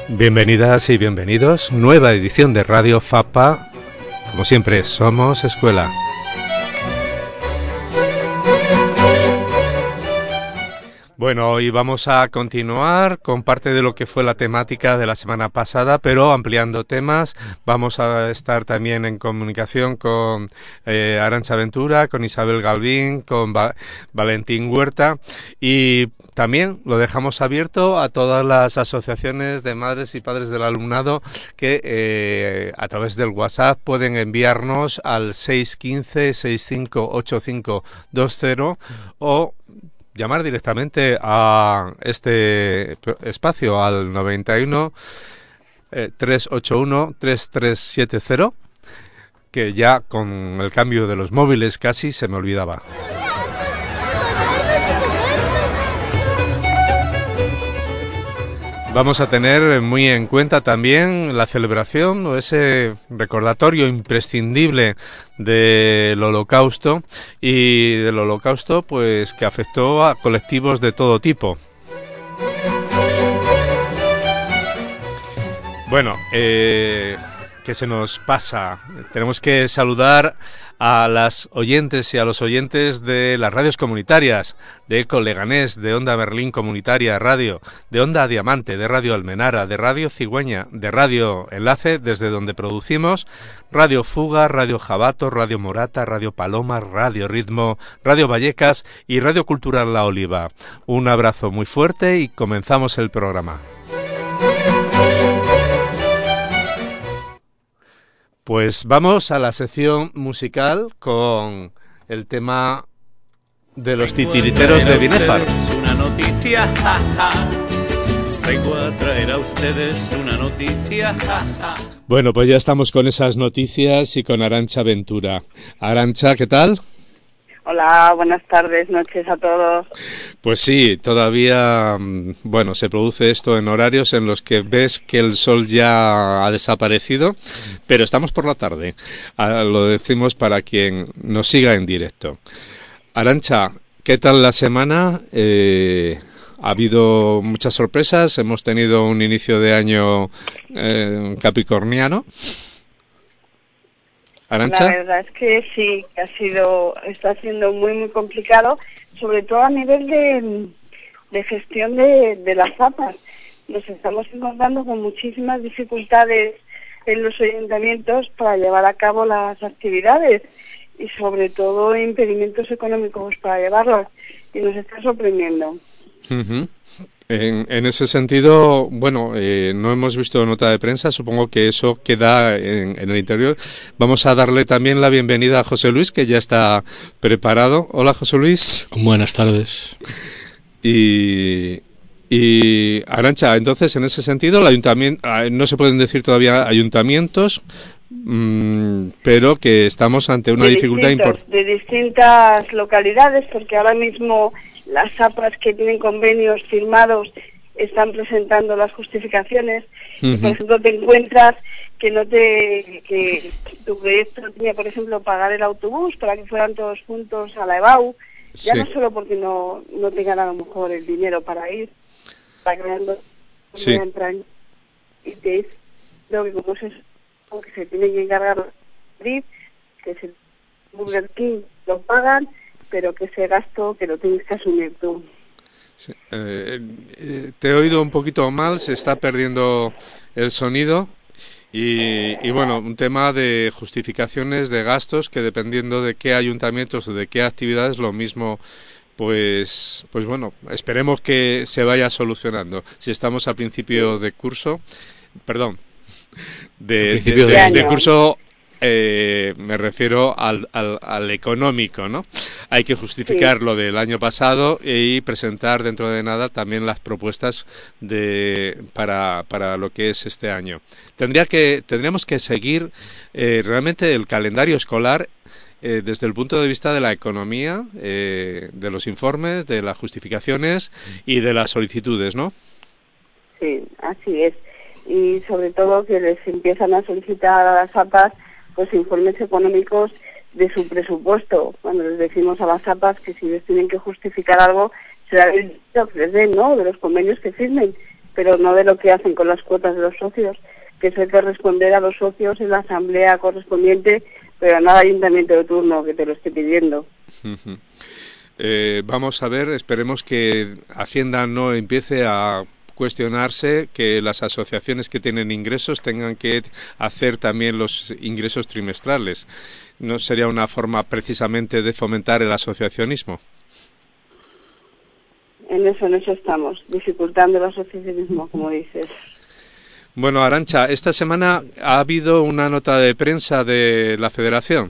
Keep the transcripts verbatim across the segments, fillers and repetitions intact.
Bienvenidas y bienvenidos, nueva edición de Radio FAPA. Como siempre, somos escuela. Bueno, hoy vamos a continuar con parte de lo que fue la temática de la semana pasada, pero ampliando temas. Vamos a estar también en comunicación con eh, Arantxa Ventura, con Isabel Galvín, con Va- Valentín Huerta, y también lo dejamos abierto a todas las asociaciones de madres y padres del alumnado que eh, a través del WhatsApp pueden enviarnos al seis uno cinco, seis cinco ocho cinco dos cero o llamar directamente a este espacio al noventa y uno, trescientos ochenta y uno, treinta y tres setenta, que ya con el cambio de los móviles casi se me olvidaba. Vamos a tener muy en cuenta también la celebración o ese recordatorio imprescindible del Holocausto y del Holocausto pues que afectó a colectivos de todo tipo. Bueno, eh, ¿qué se nos pasa? Tenemos que saludar a las oyentes y a los oyentes de las radios comunitarias, de Eco Leganés, de Onda Berlín Comunitaria Radio, de Onda Diamante, de Radio Almenara, de Radio Cigüeña, de Radio Enlace, desde donde producimos, Radio Fuga, Radio Jabato, Radio Morata, Radio Paloma, Radio Ritmo, Radio Vallecas y Radio Cultural La Oliva. Un abrazo muy fuerte y comenzamos el programa. Pues vamos a la sección musical con el tema de los titiriteros de Binéfar. Una noticia, ja, ja. Vengo a traer a ustedes una noticia, ja, ja. Bueno, pues ya estamos con esas noticias y con Arantxa Ventura. Arantxa, ¿qué tal? Hola, buenas tardes, noches a todos. Pues sí, todavía, bueno, se produce esto en horarios en los que ves que el sol ya ha desaparecido, pero estamos por la tarde. Ah, lo decimos para quien nos siga en directo. Arantxa, ¿qué tal la semana? Eh, ha habido muchas sorpresas, hemos tenido un inicio de año eh, capricorniano. ¿Arantxa? La verdad es que sí, que ha sido, está siendo muy muy complicado, sobre todo a nivel de, de gestión de, de las zapas. Nos estamos encontrando con muchísimas dificultades en los ayuntamientos para llevar a cabo las actividades y sobre todo impedimentos económicos para llevarlas, y nos está sorprendiendo. Uh-huh. En, en ese sentido, bueno, eh, no hemos visto nota de prensa, supongo que eso queda en, en el interior. Vamos a darle también la bienvenida a José Luis, que ya está preparado. Hola, José Luis. Buenas tardes. Y, y Arantxa, entonces, en ese sentido, el ayuntamiento, no se pueden decir todavía ayuntamientos, mmm, pero que estamos ante una de dificultad importante. De distintas localidades, porque ahora mismo las zapas que tienen convenios firmados están presentando las justificaciones. Uh-huh. Por ejemplo, te encuentras que no te que tu proyecto tenía, por ejemplo, pagar el autobús para que fueran todos juntos a la EBAU, ya sí. No solo porque no, no tengan a lo mejor el dinero para ir, para creando sí. entran y te dicen que como se, que se tiene que encargar de que se Burger King lo pagan, pero que ese gasto que lo tienes que asumir tú. Sí, eh, eh, te he oído un poquito mal, se está perdiendo el sonido y, y bueno, un tema de justificaciones de gastos que dependiendo de qué ayuntamientos o de qué actividades, lo mismo, pues, pues bueno, esperemos que se vaya solucionando. Si estamos al principio de curso, perdón, de, de, de, de, de curso... Eh, me refiero al, al, al económico, ¿no? Hay que justificar sí. lo del año pasado y presentar dentro de nada también las propuestas de para, para lo que es este año. Tendría que tendríamos que seguir eh, realmente el calendario escolar eh, desde el punto de vista de la economía, eh, de los informes, de las justificaciones y de las solicitudes, ¿no? Sí, así es. Y sobre todo que les empiezan a solicitar a las A P As pues informes económicos de su presupuesto. Cuando les decimos a las A P As que si les tienen que justificar algo, será el dinero que les den, ¿no? De los convenios que firmen. pero no de lo que hacen con las cuotas de los socios, que es el que responder a los socios en la asamblea correspondiente, pero no al ayuntamiento de turno que te lo esté pidiendo. Uh-huh. Eh, vamos a ver, esperemos que Hacienda no empiece a cuestionarse que las asociaciones que tienen ingresos tengan que hacer también los ingresos trimestrales. ¿No sería una forma precisamente de fomentar el asociacionismo? En eso, en eso estamos, dificultando el asociacionismo, como dices. Bueno, Arantxa, esta semana ha habido una nota de prensa de la Federación.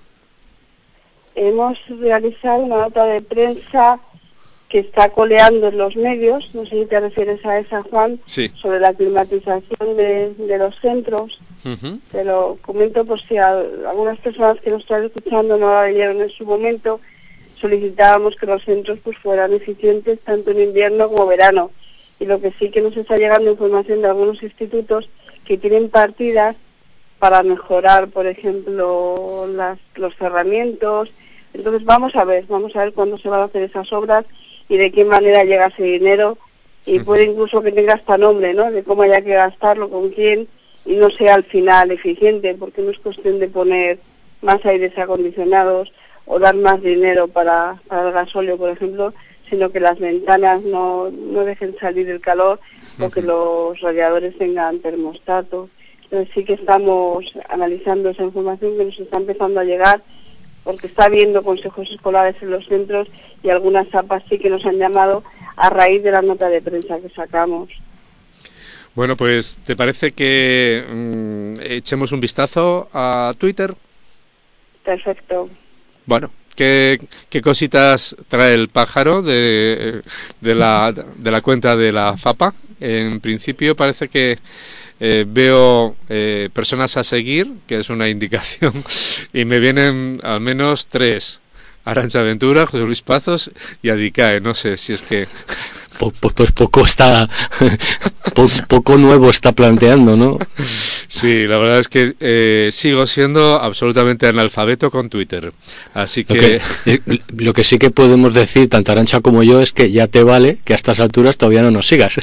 Hemos realizado una nota de prensa que está coleando en los medios, no sé si te refieres a esa, Juan, sí, sobre la climatización de, de los centros. Uh-huh. Te lo comento por si a, algunas personas que nos están escuchando no la leyeron en su momento. Solicitábamos que los centros pues fueran eficientes tanto en invierno como verano. Y lo que sí que nos está llegando información de algunos institutos que tienen partidas para mejorar, por ejemplo, las, los cerramientos. Entonces vamos a ver, vamos a ver cuándo se van a hacer esas obras y de qué manera llega ese dinero, y uh-huh. puede incluso que tenga hasta nombre, ¿no?, de cómo haya que gastarlo, con quién, y no sea al final eficiente, porque no es cuestión de poner más aires acondicionados o dar más dinero para, para el gasóleo, por ejemplo, sino que las ventanas no, no dejen salir el calor uh-huh. o que los radiadores tengan termostato. Entonces sí que estamos analizando esa información que nos está empezando a llegar, porque está habiendo consejos escolares en los centros y algunas A P As sí que nos han llamado a raíz de la nota de prensa que sacamos. Bueno, pues ¿te parece que mmm, echemos un vistazo a Twitter? Perfecto. Bueno, ¿qué, qué cositas trae el pájaro de, de, la, de la cuenta de la FAPA? En principio parece que Eh, veo eh, personas a seguir, que es una indicación, y me vienen al menos tres: Arantxa Ventura, José Luis Pazos y Adicae. No sé si es que pues, pues poco está po, poco nuevo está planteando, ¿no? Sí, la verdad es que eh, sigo siendo absolutamente analfabeto con Twitter, así que... Lo que, lo que sí que podemos decir, tanto Arantxa como yo, es que ya te vale que a estas alturas todavía no nos sigas.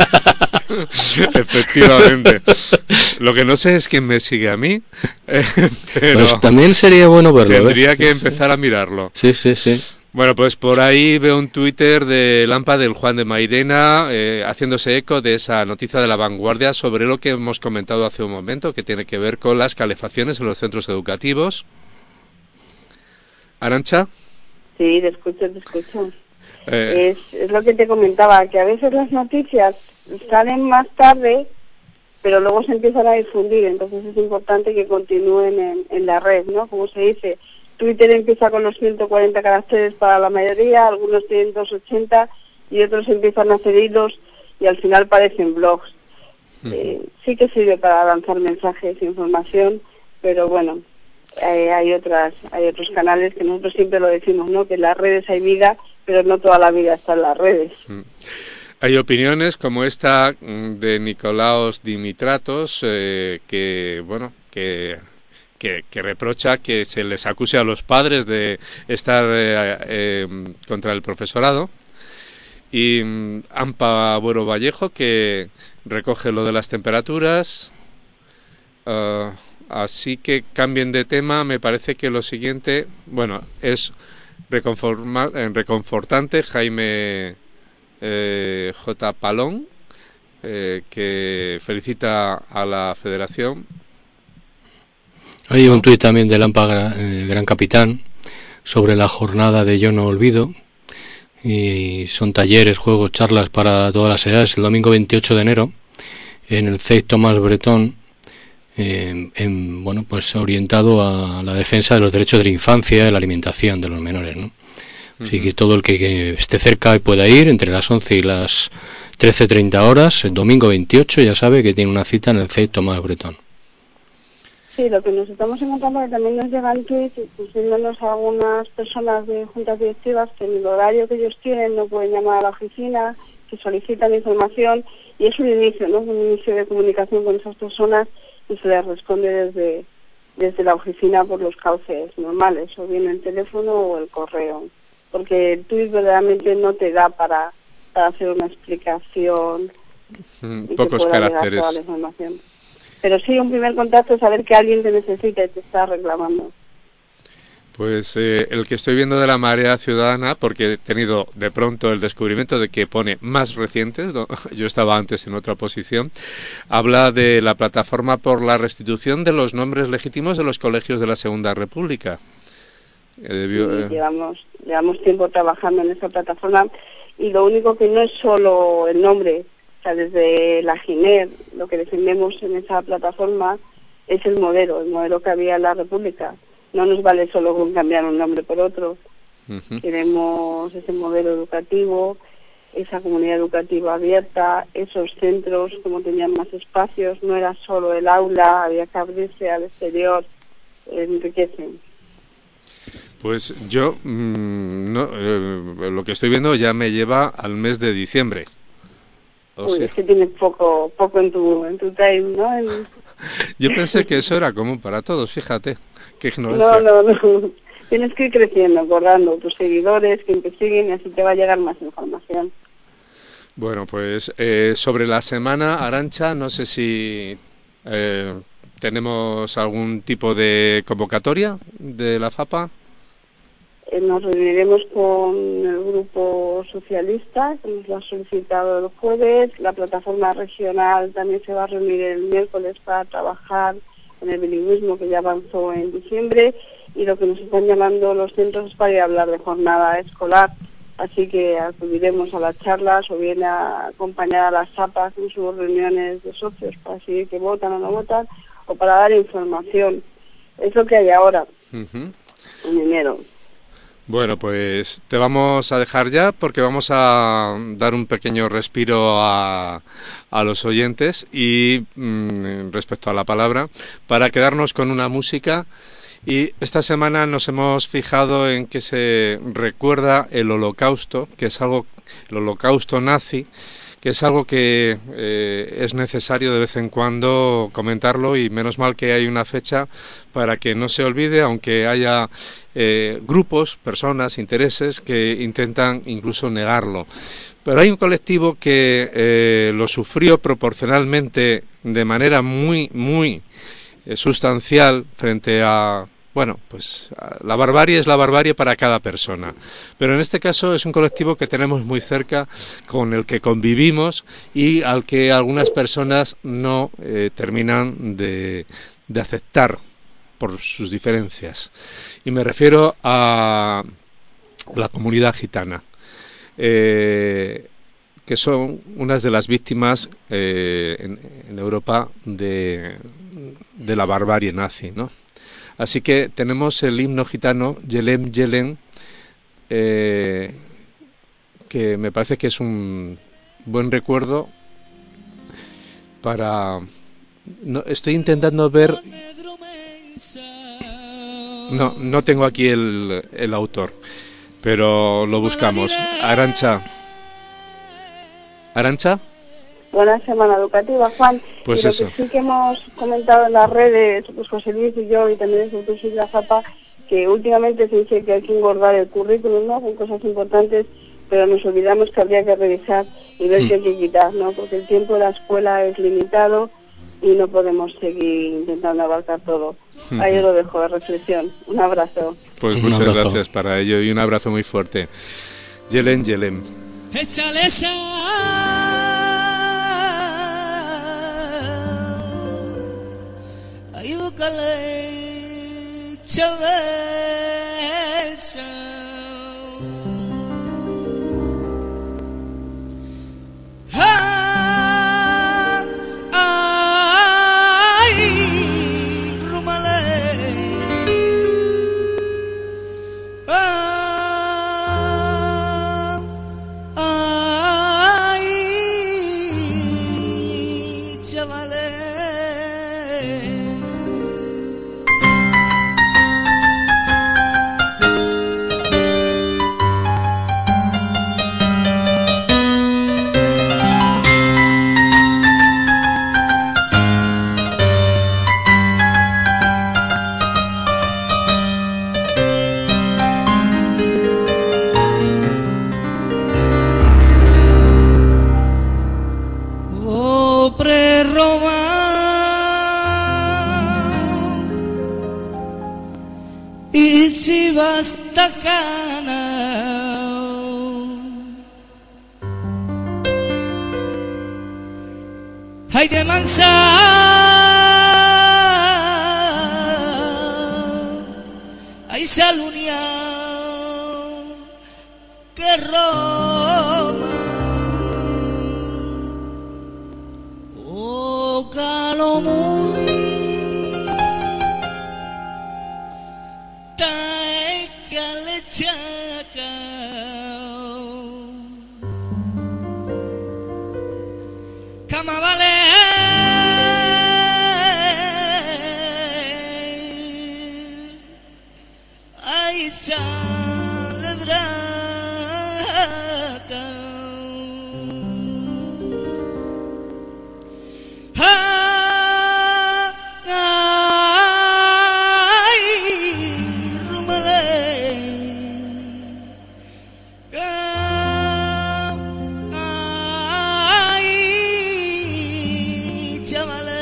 Efectivamente. Lo que no sé es quién me sigue a mí, eh, pero pues también sería bueno verlo. Tendría ¿ves? que empezar a mirarlo. Sí, sí, sí. Bueno, pues por ahí veo un Twitter de Lampa del Juan de Mairena eh, haciéndose eco de esa noticia de La Vanguardia sobre lo que hemos comentado hace un momento, que tiene que ver con las calefacciones en los centros educativos. ¿Arantxa? Sí, te escucho, te escucho. Eh... Es, es lo que te comentaba, que a veces las noticias salen más tarde, pero luego se empiezan a difundir, entonces es importante que continúen en, en la red, ¿no? Como se dice, Twitter empieza con los ciento cuarenta caracteres para la mayoría, algunos tienen doscientos ochenta y otros empiezan a hacer hilos y al final parecen blogs. Uh-huh. Eh, sí que sirve para lanzar mensajes, información, pero bueno, eh, hay otras, hay otros canales que nosotros siempre lo decimos, ¿no? Que en las redes hay vida, pero no toda la vida está en las redes. Uh-huh. Hay opiniones como esta de Nicolaos Dimitratos eh, que, bueno, que... Que, que reprocha que se les acuse a los padres de estar eh, eh, contra el profesorado, y um, Ampa Buero Vallejo, que recoge lo de las temperaturas. Uh, así que cambien de tema. Me parece que lo siguiente, bueno, es reconforma, eh, reconfortante. Jaime eh, J. Palón, eh, que felicita a la Federación. Hay un tuit también de Lampa eh, Gran Capitán sobre la jornada de Yo no olvido, y son talleres, juegos, charlas para todas las edades, el domingo veintiocho de enero en el C E I Tomás Bretón, eh, en, bueno, pues orientado a la defensa de los derechos de la infancia y la alimentación de los menores, ¿no? Uh-huh. Así que todo el que, que esté cerca y pueda ir entre las once y las trece treinta horas, el domingo veintiocho, ya sabe que tiene una cita en el C E I Tomás Bretón. Sí, lo que nos estamos encontrando es que también nos llegan tweets diciéndonos a algunas personas de juntas directivas que en el horario que ellos tienen no pueden llamar a la oficina, que solicitan información, y es un inicio, ¿no? Un inicio de comunicación con esas personas y se les responde desde, desde la oficina por los cauces normales, o bien el teléfono o el correo, porque el tweet verdaderamente no te da para, para hacer una explicación Mm, y pocos que pueda llegar caracteres. toda la información. Pero sí, un primer contacto es saber que alguien te necesita y te está reclamando. Pues eh, el que estoy viendo de la Marea Ciudadana, porque he tenido de pronto el descubrimiento de que pone más recientes, ¿no? Yo estaba antes en otra posición, habla de la plataforma por la restitución de los nombres legítimos de los colegios de la Segunda República. Eh, debió, eh... llevamos, llevamos tiempo trabajando en esa plataforma y lo único que no es solo el nombre, o sea, desde la Giner, lo que defendemos en esa plataforma es el modelo, el modelo que había en la República. No nos vale solo con cambiar un nombre por otro. Uh-huh. Queremos ese modelo educativo, esa comunidad educativa abierta, esos centros como tenían más espacios, no era solo el aula, había que abrirse al exterior, enriquecen. Pues yo, mmm, no, eh, lo que estoy viendo ya me lleva al mes de diciembre. O Uy, sea... es que tienes poco, poco en tu, en tu time, ¿no? En... Yo pensé que eso era común para todos, fíjate. Qué ignorancia. No, no, no. Tienes que ir creciendo, acordando tus seguidores, quien te siguen, y así te va a llegar más información. Bueno, pues eh, sobre la semana, Arantxa, no sé si eh, tenemos algún tipo de convocatoria de la FAPA. Eh, nos reuniremos con el grupo socialista, que nos lo ha solicitado el jueves. La plataforma regional también se va a reunir el miércoles para trabajar en el bilingüismo, que ya avanzó en diciembre, y lo que nos están llamando los centros es para ir a hablar de jornada escolar, así que acudiremos a las charlas o bien a acompañar a las S A P A en sus reuniones de socios para decidir que votan o no votan, o para dar información. Es lo que hay ahora, uh-huh. en enero. Bueno, pues te vamos a dejar ya porque vamos a dar un pequeño respiro a, a los oyentes y mmm, respecto a la palabra, para quedarnos con una música. Y esta semana nos hemos fijado en que se recuerda el Holocausto, que es algo, el Holocausto nazi, que es algo que eh, es necesario de vez en cuando comentarlo, y menos mal que hay una fecha para que no se olvide, aunque haya eh, grupos, personas, intereses que intentan incluso negarlo. Pero hay un colectivo que eh, lo sufrió proporcionalmente de manera muy, muy eh, sustancial frente a... Bueno, pues la barbarie es la barbarie para cada persona, pero en este caso es un colectivo que tenemos muy cerca, con el que convivimos y al que algunas personas no eh, terminan de, de aceptar por sus diferencias. Y me refiero a la comunidad gitana, eh, que son unas de las víctimas eh, en, en Europa de, de la barbarie nazi, ¿no? Así que tenemos el himno gitano, Yelem Yelem, eh, que me parece que es un buen recuerdo para... No, estoy intentando ver... No, no tengo aquí el, el autor, pero lo buscamos. Arantxa. ¿Arantxa? Buena semana educativa, Juan. Pues y lo eso. que sí que hemos comentado en las redes, pues José Luis y yo, y también desde el de la FAPA, que últimamente se dice que hay que engordar el currículum, ¿no? Con cosas importantes, pero nos olvidamos que habría que revisar y ver mm. qué hay que quitar, ¿no? Porque el tiempo de la escuela es limitado y no podemos seguir intentando abarcar todo. Mm. Ahí lo dejo de reflexión. Un abrazo. Pues muchas abrazo. gracias para ello y un abrazo muy fuerte. Yelem, Yelem. Échale esa. Ay, búscale chavesa. Ah, ay, rúmale. Ah, ay, chavales. Santa Cana. Hay de mansa, hay salunia que Roma. Oh, calo muy tae calechaca. Cama vale. Ay, saledraca. Ay, rumale. Ay, chavale.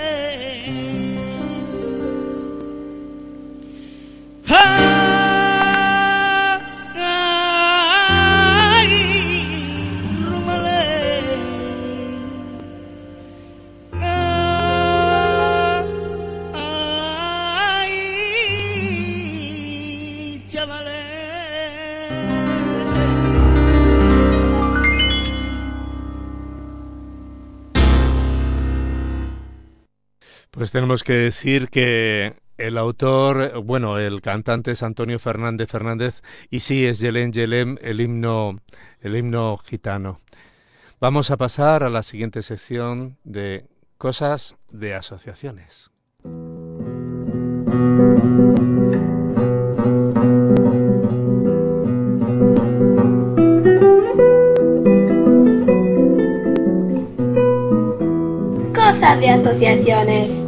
Ay, rumale. Ay, chavale. Pues tenemos que decir que el autor, bueno, el cantante es Antonio Fernández Fernández y sí es Yelén Yelén, el himno, el himno gitano. Vamos a pasar a la siguiente sección de cosas de asociaciones. Cosas de asociaciones.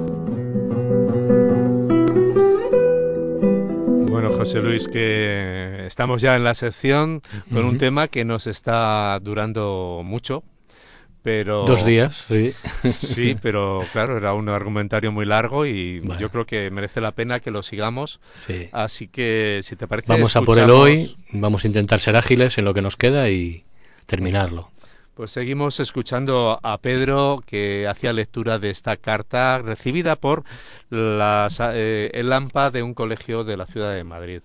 Bueno, José Luis, que estamos ya en la sección con un tema que nos está durando mucho, pero... Dos días, sí. Sí, pero claro, era un argumentario muy largo y Bueno. yo creo que merece la pena que lo sigamos. Sí. Así que, si te parece, Vamos a por el escuchamos- hoy, vamos a intentar ser ágiles en lo que nos queda y terminarlo. Pues seguimos escuchando a Pedro, que hacía lectura de esta carta recibida por las, eh, el AMPA de un colegio de la ciudad de Madrid.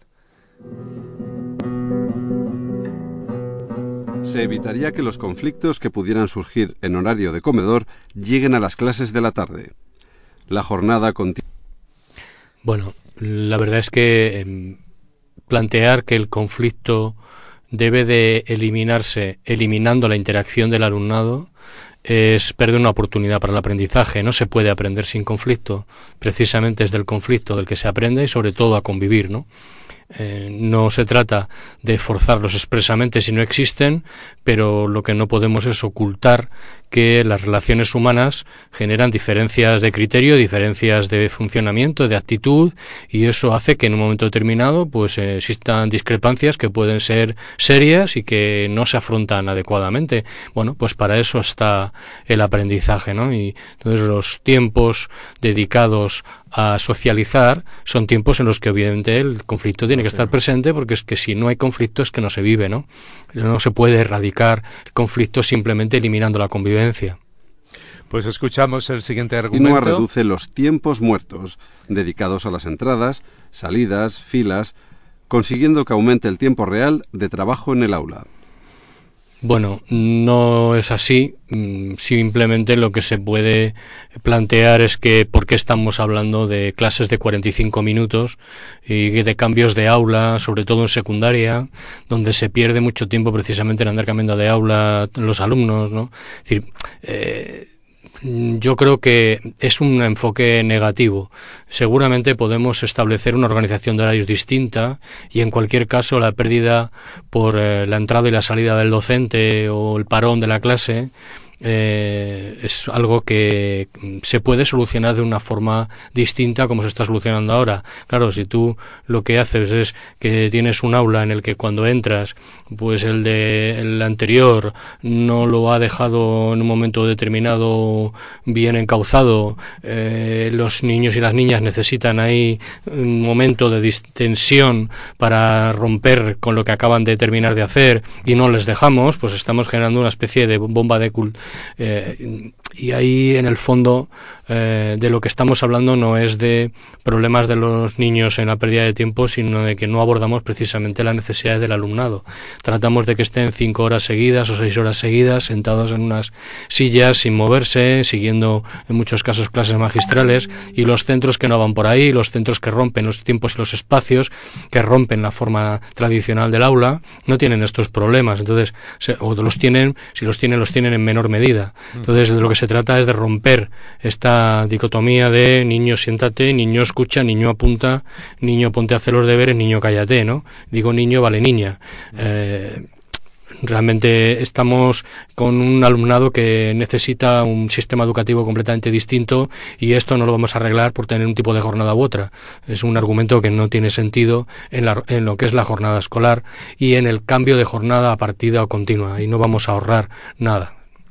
Se evitaría que los conflictos que pudieran surgir en horario de comedor lleguen a las clases de la tarde. La jornada continúa. Bueno, la verdad es que eh, plantear que el conflicto debe de eliminarse eliminando la interacción del alumnado es perder una oportunidad para el aprendizaje. No se puede aprender sin conflicto. Precisamente es del conflicto del que se aprende y sobre todo a convivir, ¿no? Eh, no se trata de forzarlos expresamente si no existen, pero lo que no podemos es ocultar que las relaciones humanas generan diferencias de criterio, diferencias de funcionamiento, de actitud, y eso hace que en un momento determinado pues eh, existan discrepancias que pueden ser serias y que no se afrontan adecuadamente. Bueno, pues para eso está el aprendizaje, ¿no? Y entonces los tiempos dedicados a socializar son tiempos en los que obviamente el conflicto tiene que estar presente, porque es que si no hay conflicto es que no se vive, ¿no? No se puede erradicar el conflicto simplemente eliminando la convivencia. Pues escuchamos el siguiente Continúa argumento. reduce los tiempos muertos dedicados a las entradas, salidas, filas, consiguiendo que aumente el tiempo real de trabajo en el aula. Bueno, no es así. Simplemente lo que se puede plantear es que por qué estamos hablando de clases de cuarenta y cinco minutos y de cambios de aula, sobre todo en secundaria, donde se pierde mucho tiempo precisamente en andar cambiando de aula los alumnos, ¿no? Es decir, eh, yo creo que es un enfoque negativo. Seguramente podemos establecer una organización de horarios distinta y en cualquier caso la pérdida por eh, la entrada y la salida del docente o el parón de la clase eh, es algo que se puede solucionar de una forma distinta como se está solucionando ahora. Claro, si tú lo que haces es que tienes un aula en el que cuando entras, pues el de el anterior no lo ha dejado en un momento determinado bien encauzado, eh, los niños y las niñas necesitan ahí un momento de distensión para romper con lo que acaban de terminar de hacer y no les dejamos, pues estamos generando una especie de bomba de cul eh, y ahí en el fondo eh, de lo que estamos hablando no es de problemas de los niños en la pérdida de tiempo, sino de que no abordamos precisamente las necesidades del alumnado. Tratamos de que estén cinco horas seguidas o seis horas seguidas sentados en unas sillas sin moverse, siguiendo en muchos casos clases magistrales, y los centros que no van por ahí, los centros que rompen los tiempos y los espacios, que rompen la forma tradicional del aula, no tienen estos problemas. Entonces, se, o los tienen, si los tienen, los tienen en menor medida. Entonces, de lo que se trata es de romper esta dicotomía de niño siéntate, niño escucha, niño apunta, niño ponte a hacer los deberes, niño cállate, ¿no? Digo niño, vale niña. Eh, Realmente estamos con un alumnado que necesita un sistema educativo completamente distinto, y esto no lo vamos a arreglar por tener un tipo de jornada u otra. Es un argumento que no tiene sentido en, la, en lo que es la jornada escolar y en el cambio de jornada a partida o continua, y no vamos a ahorrar nada.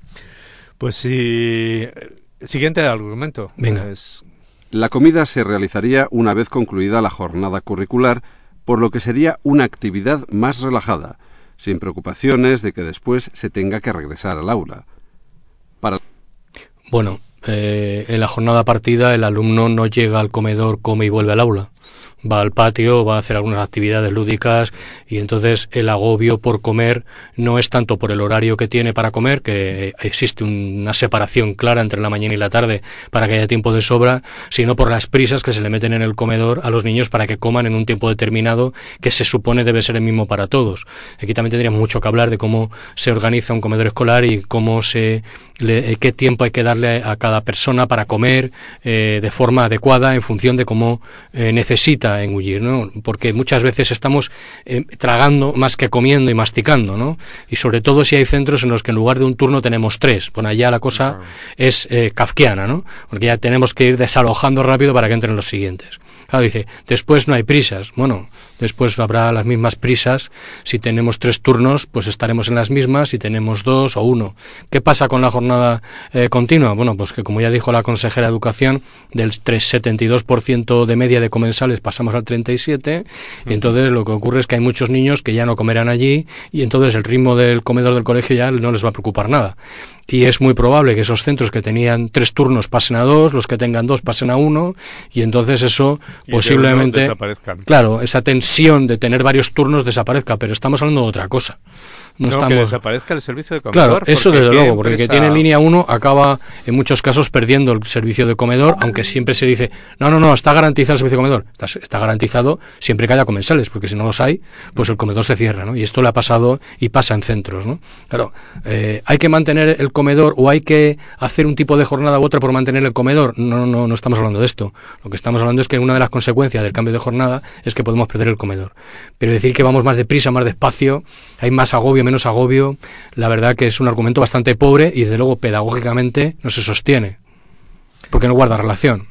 Pues sí. Siguiente argumento. Venga. Pues... La comida se realizaría una vez concluida la jornada curricular, por lo que sería una actividad más relajada, sin preocupaciones de que después se tenga que regresar al aula. Para... Bueno, eh, en la jornada partida el alumno no llega al comedor, come y vuelve al aula. Va al patio, va a hacer algunas actividades lúdicas, y entonces el agobio por comer no es tanto por el horario que tiene para comer, que existe una separación clara entre la mañana y la tarde para que haya tiempo de sobra, sino por las prisas que se le meten en el comedor a los niños para que coman en un tiempo determinado que se supone debe ser el mismo para todos. Aquí también tendríamos mucho que hablar de cómo se organiza un comedor escolar y cómo se le, qué tiempo hay que darle a cada persona para comer eh, de forma adecuada en función de cómo eh, necesita engullir, ¿no? Porque muchas veces estamos eh, tragando más que comiendo y masticando, ¿no? Y sobre todo si hay centros en los que en lugar de un turno tenemos tres, bueno, allá la cosa claro. es eh, kafkiana, ¿no? Porque ya tenemos que ir desalojando rápido para que entren los siguientes. Claro, dice, después no hay prisas. Bueno, después habrá las mismas prisas. Si tenemos tres turnos, pues estaremos en las mismas. Si tenemos dos o uno. ¿Qué pasa con la jornada eh, continua? Bueno, pues que como ya dijo la consejera de Educación, del setenta y dos por ciento de media de comensales pasamos al treinta y siete por ciento. Y entonces lo que ocurre es que hay muchos niños que ya no comerán allí, y entonces el ritmo del comedor del colegio ya no les va a preocupar nada. Y es muy probable que esos centros que tenían tres turnos pasen a dos, los que tengan dos pasen a uno, y entonces eso y posiblemente desaparezcan. Claro, esa tensión de tener varios turnos desaparezca, pero estamos hablando de otra cosa. No, no estamos... que desaparezca el servicio de comedor. Claro, eso desde luego, porque empresa... el que tiene línea uno acaba en muchos casos perdiendo el servicio de comedor, aunque siempre se dice, no, no, no, está garantizado el servicio de comedor. Está, está garantizado siempre que haya comensales, porque si no los hay, pues el comedor se cierra, ¿no? Y esto le ha pasado y pasa en centros, ¿no? Claro, eh, hay que mantener el comedor o hay que hacer un tipo de jornada u otra por mantener el comedor. No, no, no estamos hablando de esto. Lo que estamos hablando es que una de las consecuencias del cambio de jornada es que podemos perder el comedor. Pero decir que vamos más deprisa, más despacio, hay más agobio, menos agobio, la verdad que es un argumento bastante pobre y desde luego pedagógicamente no se sostiene, porque no guarda relación.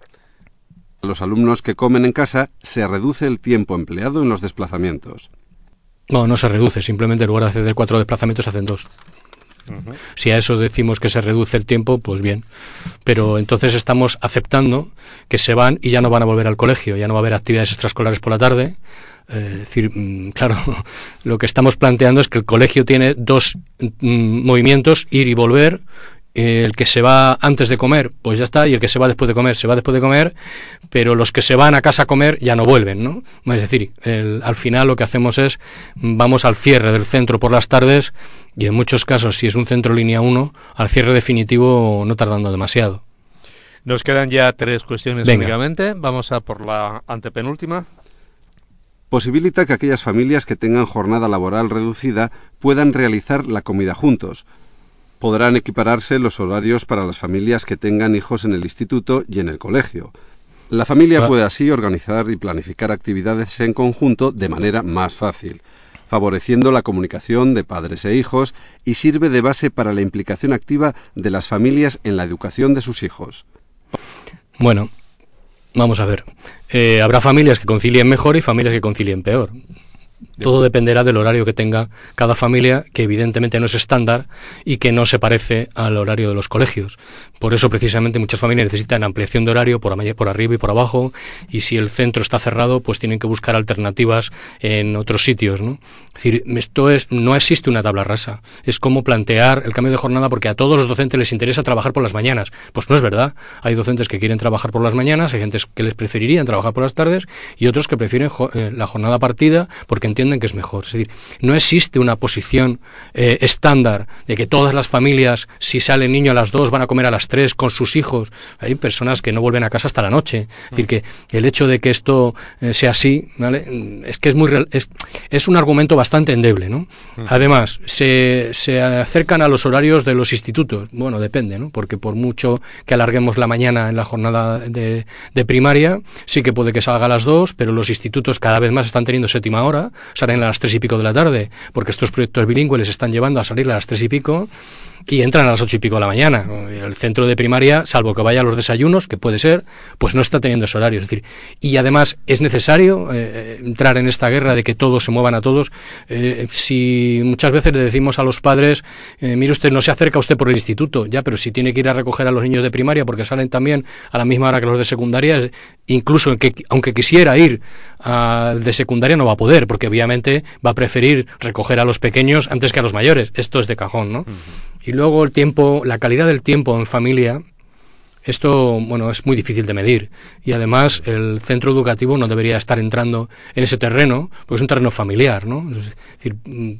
A los alumnos que comen en casa se reduce el tiempo empleado en los desplazamientos. No, no se reduce, simplemente en lugar de hacer cuatro desplazamientos hacen dos. Uh-huh. Si a eso decimos que se reduce el tiempo, pues bien. Pero entonces estamos aceptando que se van y ya no van a volver al colegio, ya no va a haber actividades extraescolares por la tarde. Es eh, decir, mmm, claro, lo que estamos planteando es que el colegio tiene dos mmm, movimientos, ir y volver. El que se va antes de comer, pues ya está, y el que se va después de comer, se va después de comer, pero los que se van a casa a comer ya no vuelven, ¿no? Es decir, el, al final lo que hacemos es, vamos al cierre del centro por las tardes, y en muchos casos, si es un centro línea uno, al cierre definitivo no tardando demasiado. Nos quedan ya tres cuestiones Venga. únicamente, vamos a por la antepenúltima. Posibilita que aquellas familias que tengan jornada laboral reducida puedan realizar la comida juntos. Podrán equipararse los horarios para las familias que tengan hijos en el instituto y en el colegio. La familia puede así organizar y planificar actividades en conjunto de manera más fácil. favoreciendo la comunicación de padres e hijos y sirve de base para la implicación activa de las familias en la educación de sus hijos. Bueno, vamos a ver. Eh, habrá familias que concilien mejor y familias que concilien peor. Todo dependerá del horario que tenga cada familia, que evidentemente no es estándar y que no se parece al horario de los colegios. Por eso, precisamente, muchas familias necesitan ampliación de horario por, por arriba y por abajo, y si el centro está cerrado, pues tienen que buscar alternativas en otros sitios, ¿no? Es decir, esto es, no existe una tabla rasa. Es como plantear el cambio de jornada porque a todos los docentes les interesa trabajar por las mañanas. Pues no es verdad. Hay docentes que quieren trabajar por las mañanas, hay gente que les preferirían trabajar por las tardes y otros que prefieren jo- eh, la jornada partida porque entienden que es mejor. Es decir, no existe una posición eh, estándar de que todas las familias, si sale el niño a las dos, van a comer a las tres con sus hijos. Hay personas que no vuelven a casa hasta la noche. Es decir, que el hecho de que esto eh, sea así, ¿vale? Es que es muy real, es, es un argumento bastante endeble, ¿no? Además, se, se acercan a los horarios de los institutos. Bueno, depende, ¿no? Porque por mucho que alarguemos la mañana en la jornada de, de primaria, sí que puede que salga a las dos, pero los institutos cada vez más están teniendo séptima hora, salen a las tres y pico de la tarde, porque estos proyectos bilingües les están llevando a salir a las tres y pico y entran a las ocho y pico de la mañana. El centro de primaria, salvo que vaya a los desayunos, que puede ser, pues no está teniendo ese horario. Es decir, y además es necesario eh, entrar en esta guerra de que todos se muevan a todos. Eh, si muchas veces le decimos a los padres, eh, mire usted, no se acerca usted por el instituto, ya, pero si tiene que ir a recoger a los niños de primaria porque salen también a la misma hora que los de secundaria, incluso que, aunque quisiera ir al de secundaria no va a poder, porque obviamente va a preferir recoger a los pequeños antes que a los mayores. Esto es de cajón, ¿no? Uh-huh. Y luego el tiempo, la calidad del tiempo en familia, esto, bueno, es muy difícil de medir. Y además el centro educativo no debería estar entrando en ese terreno, porque es un terreno familiar, ¿no? Es decir,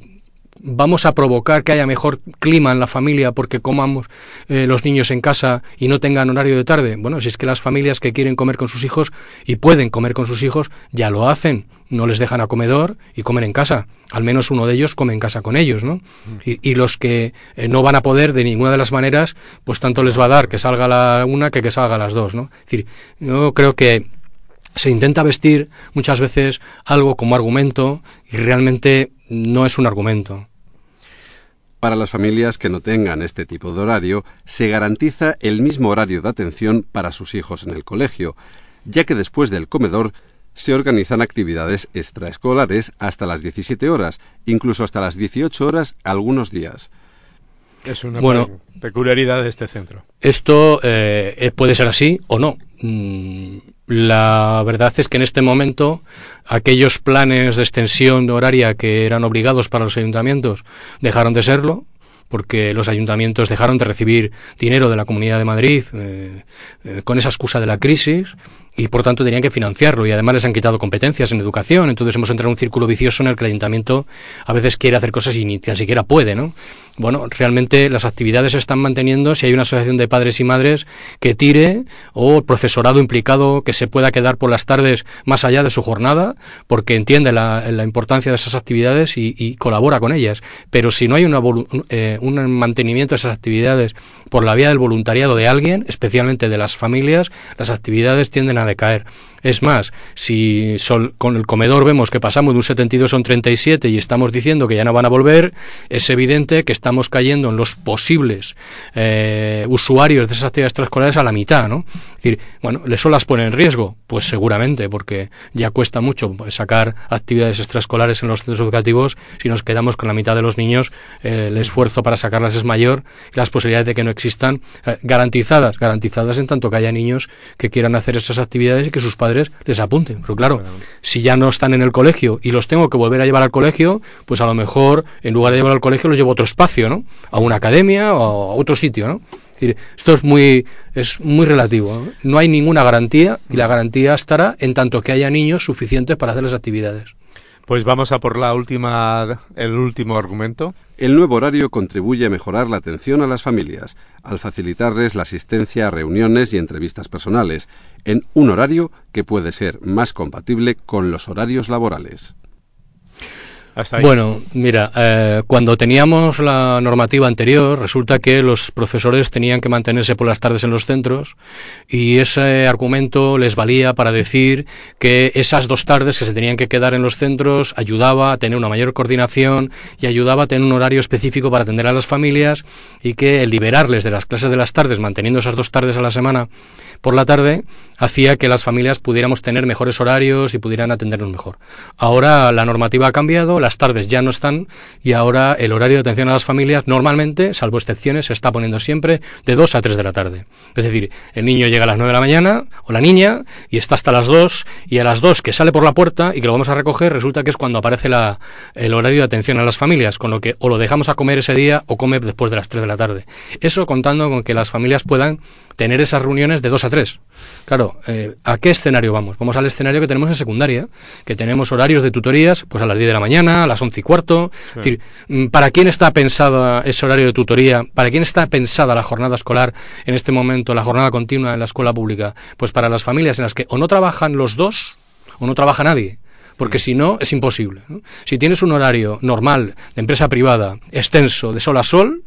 vamos a provocar que haya mejor clima en la familia porque comamos eh, los niños en casa y no tengan horario de tarde. Bueno, si es que las familias que quieren comer con sus hijos y pueden comer con sus hijos, ya lo hacen. No les dejan a comedor y comen en casa. Al menos uno de ellos come en casa con ellos, ¿no? Y, y los que eh, no van a poder de ninguna de las maneras, pues tanto les va a dar que salga a la una que que salga a las dos, ¿no? Es decir, yo creo que se intenta vestir muchas veces algo como argumento y realmente no es un argumento. Para las familias que no tengan este tipo de horario, se garantiza el mismo horario de atención para sus hijos en el colegio, ya que después del comedor se organizan actividades extraescolares hasta las diecisiete horas, incluso hasta las dieciocho horas algunos días. Es una bueno, peculiaridad de este centro. Esto eh, puede ser así o no. Mm, la verdad es que en este momento aquellos planes de extensión horaria que eran obligados para los ayuntamientos dejaron de serlo, porque los ayuntamientos dejaron de recibir dinero de la Comunidad de Madrid eh, eh, con esa excusa de la crisis y por tanto tenían que financiarlo y además les han quitado competencias en educación. Entonces hemos entrado en un círculo vicioso en el que el ayuntamiento a veces quiere hacer cosas y ni tan siquiera puede, ¿no? Bueno, realmente las actividades se están manteniendo si hay una asociación de padres y madres que tire o el profesorado implicado que se pueda quedar por las tardes más allá de su jornada porque entiende la, la importancia de esas actividades y, y colabora con ellas. Pero si no hay una, eh, un mantenimiento de esas actividades por la vía del voluntariado de alguien, especialmente de las familias, las actividades tienden a decaer. Es más, si sol, con el comedor vemos que pasamos de un setenta y dos a un treinta y siete y estamos diciendo que ya no van a volver, es evidente que estamos cayendo en los posibles eh, usuarios de esas actividades extraescolares a la mitad, ¿no? Es decir, bueno, ¿eso las pone en riesgo? Pues seguramente, porque ya cuesta mucho sacar actividades extraescolares en los centros educativos. Si nos quedamos con la mitad de los niños, eh, el esfuerzo para sacarlas es mayor y las posibilidades de que no existan eh, garantizadas, garantizadas en tanto que haya niños que quieran hacer esas actividades y que sus padres les apunten. Pero claro, si ya no están en el colegio y los tengo que volver a llevar al colegio, pues a lo mejor en lugar de llevar al colegio los llevo a otro espacio, ¿no? A una academia o a otro sitio, ¿no? Es decir, esto es muy es muy relativo, ¿no? No hay ninguna garantía y la garantía estará en tanto que haya niños suficientes para hacer las actividades. Pues vamos a por la última, el último argumento. El nuevo horario contribuye a mejorar la atención a las familias, al facilitarles la asistencia a reuniones y entrevistas personales, en un horario que puede ser más compatible con los horarios laborales. Hasta ahí. Bueno, mira, eh, cuando teníamos la normativa anterior, resulta que los profesores tenían que mantenerse por las tardes en los centros y ese argumento les valía para decir que esas dos tardes que se tenían que quedar en los centros ayudaba a tener una mayor coordinación y ayudaba a tener un horario específico para atender a las familias, y que el liberarles de las clases de las tardes, manteniendo esas dos tardes a la semana por la tarde, hacía que las familias pudiéramos tener mejores horarios y pudieran atendernos mejor. Ahora la normativa ha cambiado, las tardes ya no están, y ahora el horario de atención a las familias normalmente, salvo excepciones, se está poniendo siempre de dos a tres de la tarde. Es decir, el niño llega a las nueve de la mañana, o la niña, y está hasta las dos, y a las dos que sale por la puerta y que lo vamos a recoger, resulta que es cuando aparece la, el horario de atención a las familias, con lo que o lo dejamos a comer ese día o come después de las tres de la tarde. Eso contando con que las familias puedan tener esas reuniones de dos a tres. Claro, eh, ¿a qué escenario vamos? Vamos al escenario que tenemos en secundaria, que tenemos horarios de tutorías pues a las diez de la mañana, a las once y cuarto. Sí. Es decir, ¿para quién está pensado ese horario de tutoría? ¿Para quién está pensada la jornada escolar en este momento, la jornada continua en la escuela pública? Pues para las familias en las que o no trabajan los dos o no trabaja nadie. Porque si no, es imposible, ¿no? Si tienes un horario normal, de empresa privada, extenso, de sol a sol,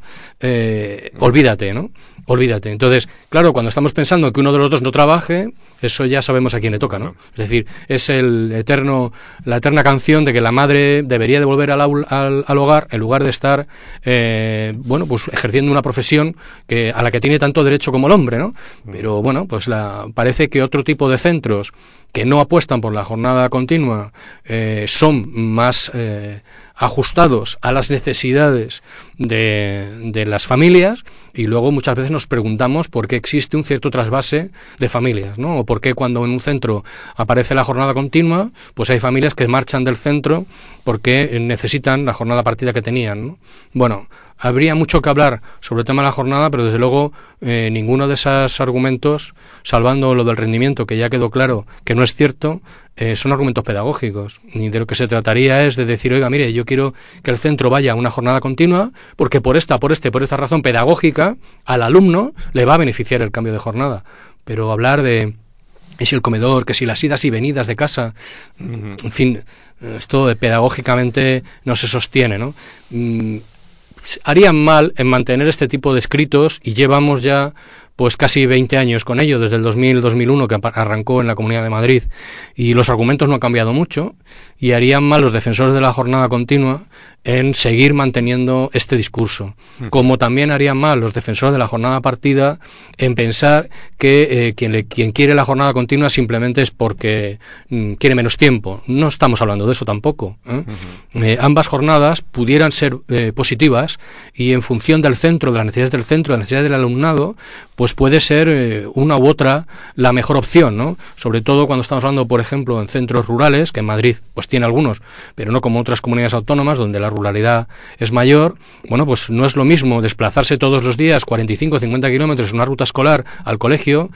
eh, olvídate, ¿no? Olvídate. Entonces, claro, cuando estamos pensando que uno de los dos no trabaje, eso ya sabemos a quién le toca, ¿no? Es decir, es el eterno, la eterna canción de que la madre debería de volver al, al, al hogar en lugar de estar, eh, bueno, pues ejerciendo una profesión que a la que tiene tanto derecho como el hombre, ¿no? Pero bueno, pues la, parece que otro tipo de centros que no apuestan por la jornada continua eh, son más eh, ajustados a las necesidades de, de las familias, y luego muchas veces nos preguntamos por qué existe un cierto trasvase de familias, ¿no? O por qué cuando en un centro aparece la jornada continua, pues hay familias que marchan del centro porque necesitan la jornada partida que tenían, ¿no? Bueno, habría mucho que hablar sobre el tema de la jornada, pero desde luego eh, ninguno de esos argumentos, salvando lo del rendimiento, que ya quedó claro que no es cierto, eh, son argumentos pedagógicos. Y de lo que se trataría es de decir, oiga, mire, yo quiero que el centro vaya a una jornada continua porque por esta, por este, por esta razón pedagógica, al alumno le va a beneficiar el cambio de jornada. Pero hablar de que si el comedor, que si las idas y venidas de casa, uh-huh. En fin, esto pedagógicamente no se sostiene, ¿no? Mm, harían mal en mantener este tipo de escritos, y llevamos ya pues casi veinte años con ello, desde el dos mil dos mil uno que arrancó en la Comunidad de Madrid, y los argumentos no han cambiado mucho, y harían mal los defensores de la jornada continua en seguir manteniendo este discurso, como también harían mal los defensores de la jornada partida en pensar que eh, quien, le, quien quiere la jornada continua simplemente es porque mm, quiere menos tiempo. No estamos hablando de eso tampoco, ¿eh? Uh-huh. Eh, ambas jornadas pudieran ser eh, positivas, y en función del centro, de las necesidades del centro, de las necesidades del alumnado, pues puede ser eh, una u otra la mejor opción, ¿no? Sobre todo cuando estamos hablando, por ejemplo, en centros rurales, que en Madrid pues tiene algunos, pero no como otras comunidades autónomas donde la ruralidad es mayor. Bueno, pues no es lo mismo desplazarse todos los días cuarenta y cinco o cincuenta kilómetros en una ruta escolar al colegio,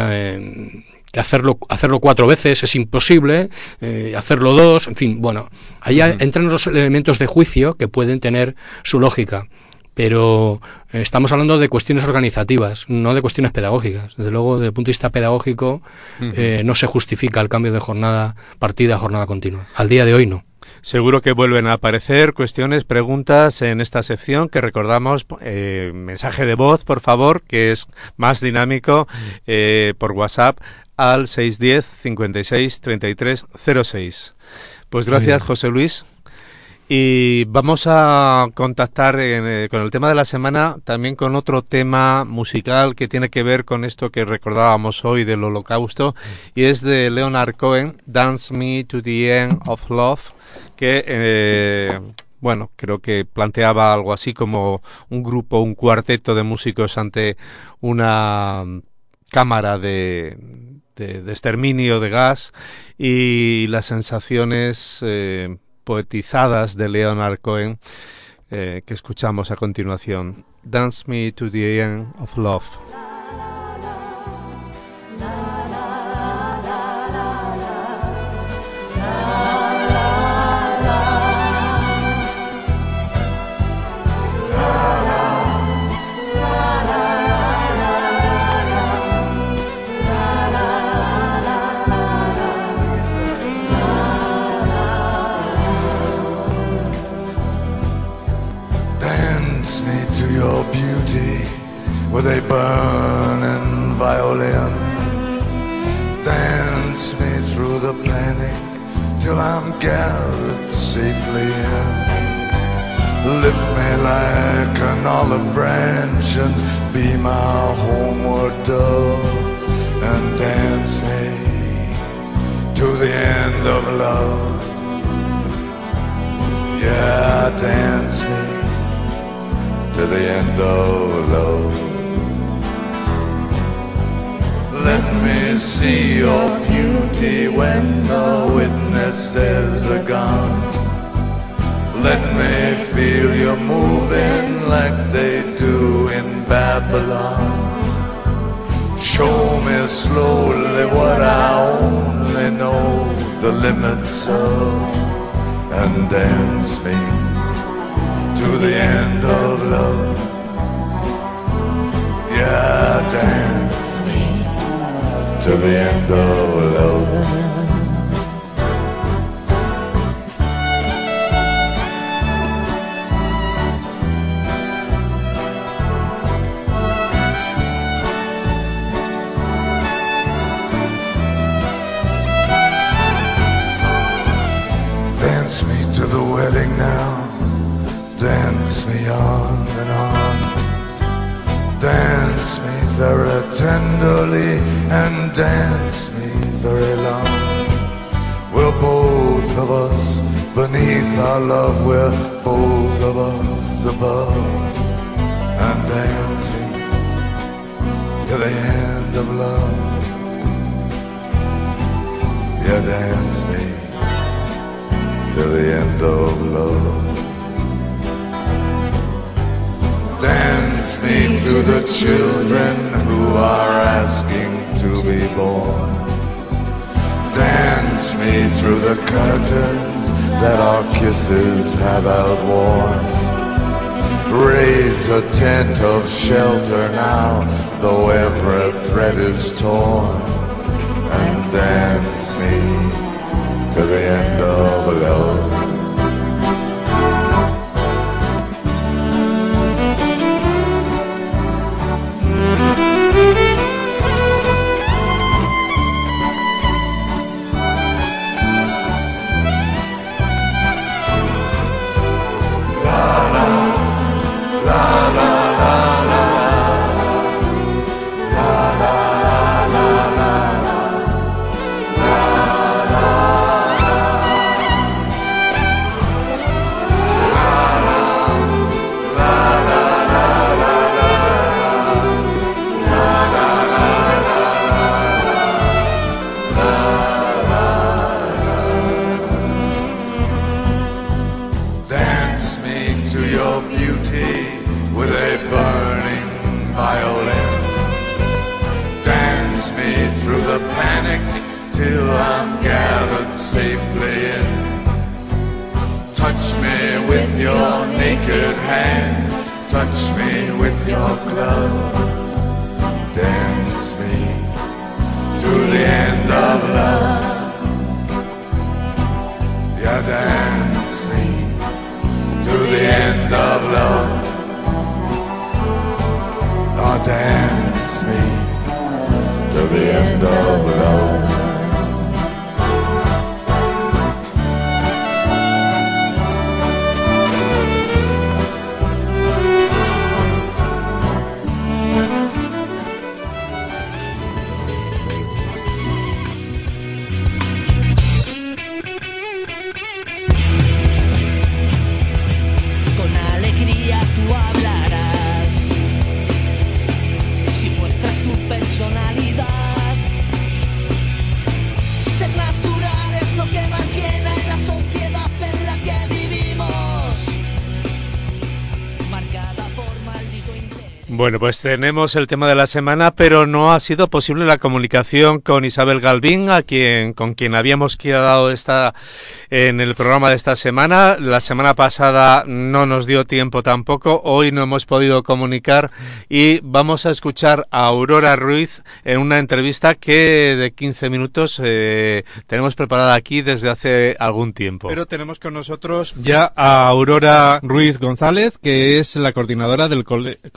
eh, que hacerlo hacerlo cuatro veces es imposible, eh, hacerlo dos, en fin, bueno, ahí uh-huh. entran los elementos de juicio que pueden tener su lógica. Pero eh, estamos hablando de cuestiones organizativas, no de cuestiones pedagógicas. Desde luego, desde el punto de vista pedagógico, uh-huh. eh, no se justifica el cambio de jornada partida a jornada continua. Al día de hoy no. Seguro que vuelven a aparecer cuestiones, preguntas en esta sección, que recordamos, eh, mensaje de voz, por favor, que es más dinámico, eh, por WhatsApp al seis uno cero, cincuenta y seis, treinta y tres cero seis. Pues gracias, José Luis. Y vamos a contactar en, eh, con el tema de la semana, también con otro tema musical que tiene que ver con esto que recordábamos hoy del Holocausto, y es de Leonard Cohen, Dance Me to the End of Love, que, eh, bueno, creo que planteaba algo así como un grupo, un cuarteto de músicos ante una cámara de, de, de exterminio de gas, y las sensaciones Eh, poetizadas de Leonard Cohen, eh, que escuchamos a continuación. Dance Me to the End of Love. burning violin. Dance me through the panic till I'm gathered safely in. Lift me like an olive branch and be my homeward dove, and dance me to the end of love. Yeah, dance me to the end of love. Let me see your beauty when the witnesses are gone. Let me feel you moving like they do in Babylon. Show me slowly what I only know the limits of, and dance me to the end of love. Yeah, dance me to the end of love. Dance me to the wedding now. Dance me on and on. Dance me very tenderly and dance me very long. We're both of us beneath our love. We're both of us above. And dance me to the end of love. Yeah, dance me to the end of love. Dance me to the children who are asking to be born. Dance me through the curtains that our kisses have outworn. Raise a tent of shelter now, though every thread is torn. And dance me to the end of love. Bueno, pues tenemos el tema de la semana, pero no ha sido posible la comunicación con Isabel Galvín, a quien con quien habíamos quedado esta en el programa de esta semana. La semana pasada no nos dio tiempo tampoco, hoy no hemos podido comunicar y vamos a escuchar a Aurora Ruiz en una entrevista que de quince minutos eh, tenemos preparada aquí desde hace algún tiempo. Pero tenemos con nosotros ya a Aurora Ruiz González, que es la coordinadora del cole- colectivo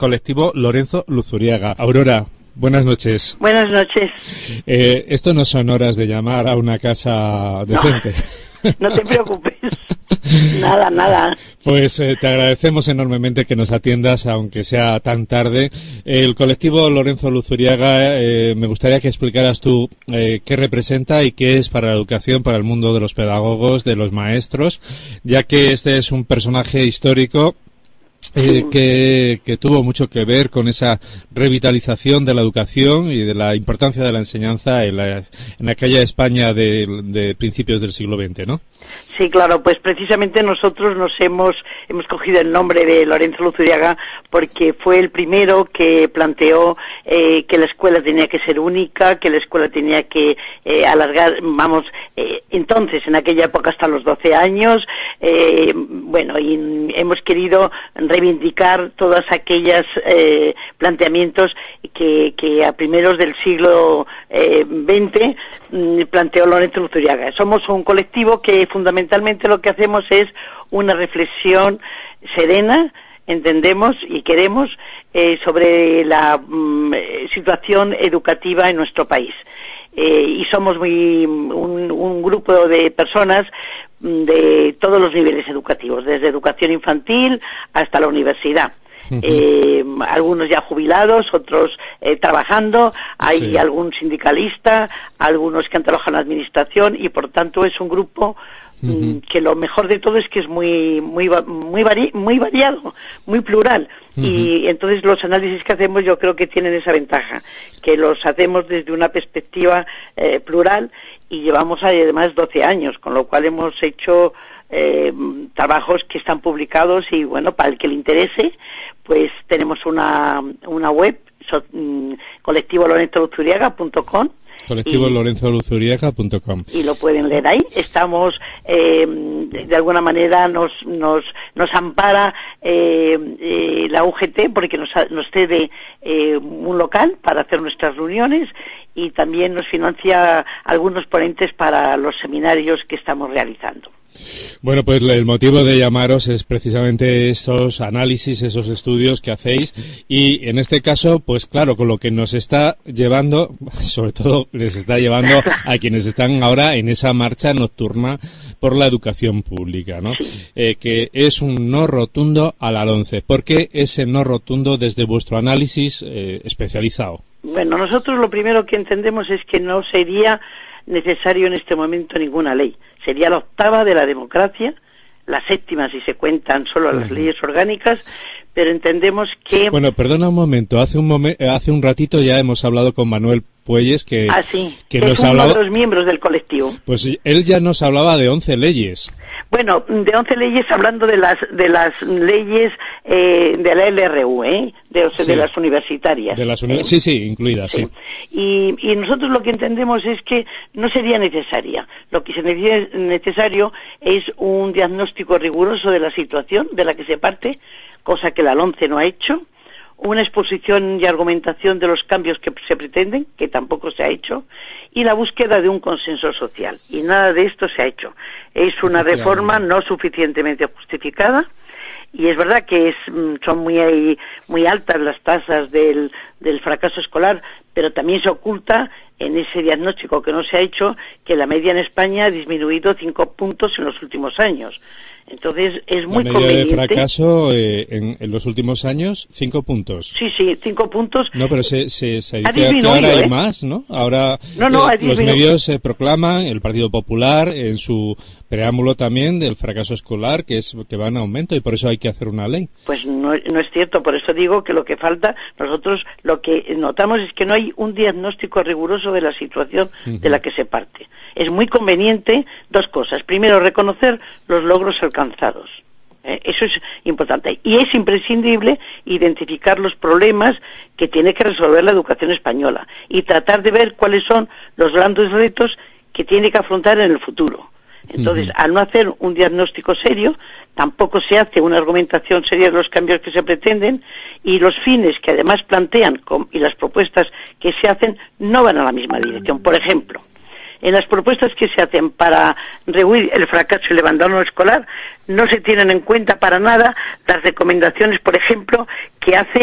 colectivo Lorenzo Luzuriaga. Aurora, buenas noches. Buenas noches. Eh, esto no son horas de llamar a una casa decente. No, no te preocupes. Nada, nada. Pues eh, te agradecemos enormemente que nos atiendas, aunque sea tan tarde. El colectivo Lorenzo Luzuriaga, eh, me gustaría que explicaras tú eh, qué representa y qué es para la educación, para el mundo de los pedagogos, de los maestros, ya que este es un personaje histórico Eh, que, que tuvo mucho que ver con esa revitalización de la educación y de la importancia de la enseñanza en, la, en aquella España de, de principios del siglo veinte, ¿no? Sí, claro, pues precisamente nosotros nos hemos hemos cogido el nombre de Lorenzo Luzuriaga porque fue el primero que planteó eh, que la escuela tenía que ser única, que la escuela tenía que eh, alargar, vamos, eh, entonces, en aquella época hasta los doce años, eh, bueno, y hemos querido reivindicar todas aquellas eh, planteamientos que, que a primeros del siglo eh, veinte mm, planteó Lorenzo Luzuriaga. Somos un colectivo que fundamentalmente lo que hacemos es una reflexión serena, entendemos y queremos, eh, sobre la mm, situación educativa en nuestro país. Eh, y somos muy un, un grupo de personas de todos los niveles educativos, desde educación infantil hasta la universidad. Uh-huh. Eh, algunos ya jubilados, otros eh, trabajando, hay sí. algún sindicalista, algunos que han trabajado en la administración y por tanto es un grupo uh-huh. que lo mejor de todo es que es muy muy muy vari- muy variado, muy plural. Uh-huh. Y entonces los análisis que hacemos yo creo que tienen esa ventaja, que los hacemos desde una perspectiva eh, plural y llevamos además doce años, con lo cual hemos hecho eh, trabajos que están publicados y bueno, para el que le interese, pues tenemos una una web, so, mm, colectivo lorenzo luzuriaga punto com. colectivo lorenzo luzuriaga punto com. Y lo pueden leer ahí. Estamos, eh, de, de alguna manera, nos nos nos ampara eh, eh, la U G T porque nos, nos cede eh, un local para hacer nuestras reuniones y también nos financia algunos ponentes para los seminarios que estamos realizando. Bueno, pues el motivo de llamaros es precisamente esos análisis, esos estudios que hacéis y en este caso, pues claro, con lo que nos está llevando, sobre todo les está llevando a quienes están ahora en esa marcha nocturna por la educación pública, ¿no? Eh, que es un no rotundo a la LOMCE. ¿Por qué ese no rotundo desde vuestro análisis eh, especializado? Bueno, nosotros lo primero que entendemos es que no sería necesario en este momento ninguna ley. Sería la octava de la democracia, la séptima si se cuentan solo las uh-huh. leyes orgánicas, pero entendemos que... Bueno, perdona un momento, hace un momen- hace un ratito ya hemos hablado con Manuel Puelles, que, ah, sí, que, que nos es uno hablaba... de los miembros del colectivo. Pues él ya nos hablaba de once leyes. Bueno, de once leyes hablando de las de las leyes eh, de la L R U, ¿eh? De, o sea, sí. de las universitarias. De las uni- ¿eh? Sí, sí, incluidas, sí. sí. Y, y nosotros lo que entendemos es que no sería necesaria. Lo que sería necesario es un diagnóstico riguroso de la situación de la que se parte, cosa que la LOMCE no ha hecho, una exposición y argumentación de los cambios que se pretenden, que tampoco se ha hecho, y la búsqueda de un consenso social. Y nada de esto se ha hecho. Es una reforma no suficientemente justificada, y es verdad que es, son muy, muy altas las tasas del, del fracaso escolar, pero también se oculta en ese diagnóstico que no se ha hecho que la media en España ha disminuido cinco puntos en los últimos años. Entonces es muy conveniente. La media conveniente. de fracaso eh, en, en los últimos años, cinco puntos. Sí, sí, cinco puntos. No, pero se, se, se dice que ahora ¿eh? hay más, ¿no? Ahora no, no, eh, los medios se eh, proclaman, el Partido Popular, en su preámbulo también del fracaso escolar, que es que va en aumento y por eso hay que hacer una ley. Pues no, no es cierto, por eso digo que lo que falta, nosotros lo que notamos es que no hay un diagnóstico riguroso de la situación uh-huh. de la que se parte. Es muy conveniente dos cosas. Primero, reconocer los logros alcanzados. Eh, eso es importante. Y es imprescindible identificar los problemas que tiene que resolver la educación española y tratar de ver cuáles son los grandes retos que tiene que afrontar en el futuro. Entonces, uh-huh. al no hacer un diagnóstico serio, tampoco se hace una argumentación seria de los cambios que se pretenden y los fines que además plantean con, y las propuestas que se hacen no van a la misma dirección. Por ejemplo, en las propuestas que se hacen para rehuir el fracaso y el abandono escolar, no se tienen en cuenta para nada las recomendaciones, por ejemplo, que hace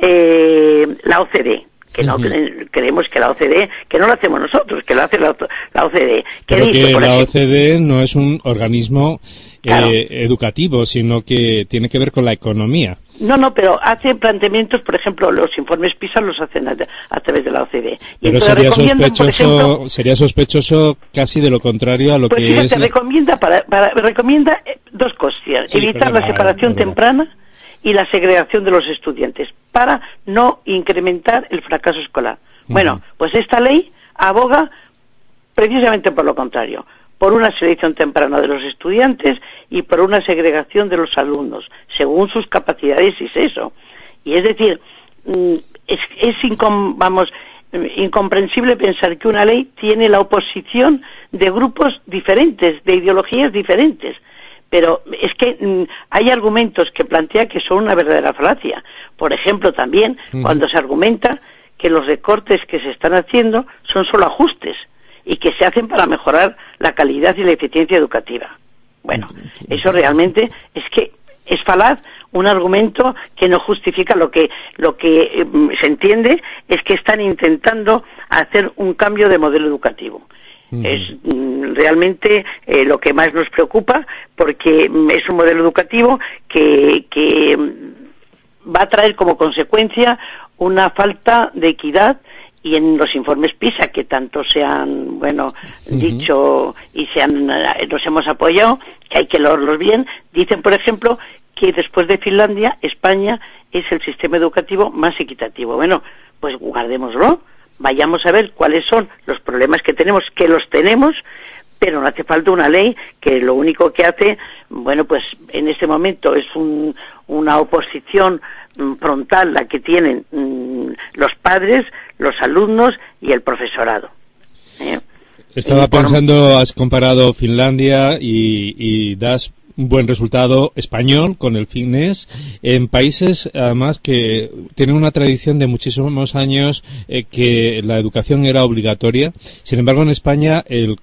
eh, la O C D. Que no uh-huh. creemos que la O C D, que no lo hacemos nosotros, que lo hace la, la O C D. ¿Qué Pero dice, que la ejemplo? O C D no es un organismo claro. eh, educativo, sino que tiene que ver con la economía. No, no, pero hace planteamientos, por ejemplo, los informes PISA los hacen a, a través de la O C D. Y pero sería sospechoso, ejemplo, sería sospechoso casi de lo contrario a lo pues que fíjate, es. La... recomienda para, para recomienda dos cosas: sí, evitar perdona, la separación perdona. temprana y la segregación de los estudiantes para no incrementar el fracaso escolar. Uh-huh. Bueno, pues esta ley aboga precisamente por lo contrario, por una selección temprana de los estudiantes y por una segregación de los alumnos, según sus capacidades y sexo. Y es decir, es, es incom, vamos, incomprensible pensar que una ley tiene la oposición de grupos diferentes, de ideologías diferentes. Pero es que mm, hay argumentos que plantea que son una verdadera falacia. Por ejemplo, también uh-huh. cuando se argumenta que los recortes que se están haciendo son solo ajustes y que se hacen para mejorar la calidad y la eficiencia educativa. Bueno, eso realmente es que es falaz, un argumento que no justifica lo que lo que eh, se entiende es que están intentando hacer un cambio de modelo educativo. Es mm, realmente eh, lo que más nos preocupa, porque mm, es un modelo educativo que, que mm, va a traer como consecuencia una falta de equidad, y en los informes PISA que tanto se han, bueno, uh-huh. dicho y se han, nos hemos apoyado, que hay que leerlos bien, dicen, por ejemplo, que después de Finlandia, España es el sistema educativo más equitativo. Bueno, pues guardémoslo. Vayamos a ver cuáles son los problemas que tenemos, que los tenemos, pero no hace falta una ley que lo único que hace, bueno, pues en este momento es un, una oposición mm, frontal la que tienen mm, los padres, los alumnos y el profesorado. ¿Eh? Estaba pensando, has comparado Finlandia y, y das un buen resultado español con el finés en países además que tienen una tradición de muchísimos años eh, que la educación era obligatoria. Sin embargo, en España el,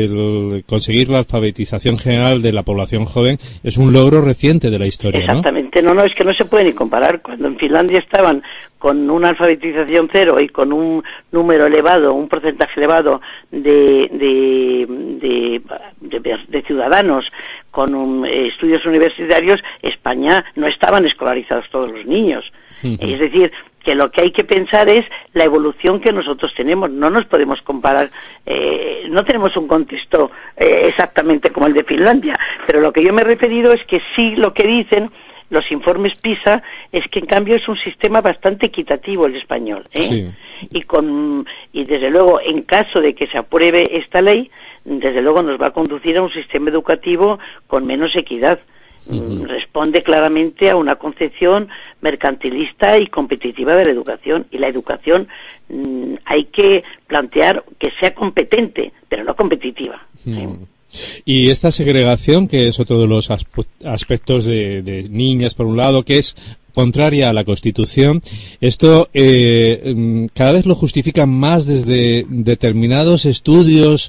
el conseguir la alfabetización general de la población joven es un logro reciente de la historia. Exactamente, no, no, es que no se puede ni comparar. Cuando en Finlandia estaban con una alfabetización cero y con un número elevado, un porcentaje elevado de de, de, de, de ciudadanos con un, eh, estudios universitarios, España no estaban escolarizados todos los niños. Uh-huh. Es decir, que lo que hay que pensar es la evolución que nosotros tenemos. No nos podemos comparar, eh, no tenemos un contexto eh, exactamente como el de Finlandia, pero lo que yo me he referido es que sí lo que dicen los informes PISA es que en cambio es un sistema bastante equitativo el español, ¿eh? Sí. Y con y desde luego en caso de que se apruebe esta ley, desde luego nos va a conducir a un sistema educativo con menos equidad. Uh-huh. Responde claramente a una concepción mercantilista y competitiva de la educación, y la educación mmm, hay que plantear que sea competente, pero no competitiva. Uh-huh. Y esta segregación, que es otro de los aspectos de, de niñas, por un lado, que es contraria a la Constitución, esto eh, cada vez lo justifican más desde determinados estudios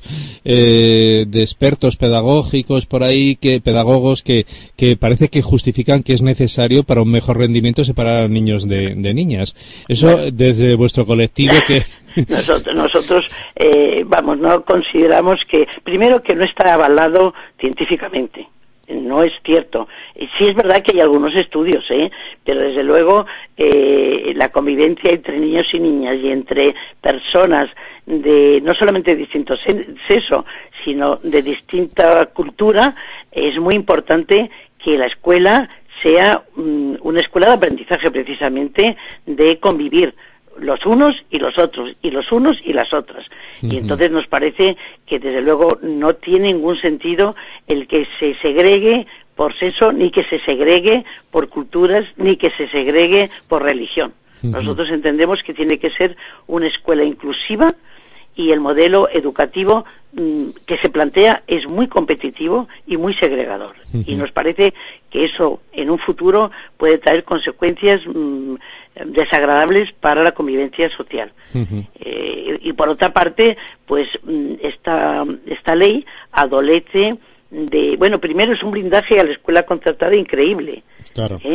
eh, de expertos pedagógicos por ahí, que pedagogos que, que parece que justifican que es necesario para un mejor rendimiento separar a niños de, de niñas. Eso bueno, desde vuestro colectivo que... Nosotros, nosotros eh, vamos, no consideramos que, primero, que no está avalado científicamente. No es cierto. Sí es verdad que hay algunos estudios, ¿eh? Pero desde luego eh, la convivencia entre niños y niñas y entre personas de no solamente de distinto sexo, sino de distinta cultura, es muy importante que la escuela sea um, una escuela de aprendizaje, precisamente de convivir los unos y los otros, y los unos y las otras. Uh-huh. Y entonces nos parece que desde luego no tiene ningún sentido el que se segregue por sexo, ni que se segregue por culturas, ni que se segregue por religión. Uh-huh. Nosotros entendemos que tiene que ser una escuela inclusiva, y el modelo educativo mmm, que se plantea es muy competitivo y muy segregador. Uh-huh. Y nos parece que eso en un futuro puede traer consecuencias mmm, desagradables para la convivencia social. Uh-huh. Eh, y por otra parte, pues esta, esta ley adolece de, bueno, primero es un blindaje a la escuela concertada increíble. Claro. ¿Eh?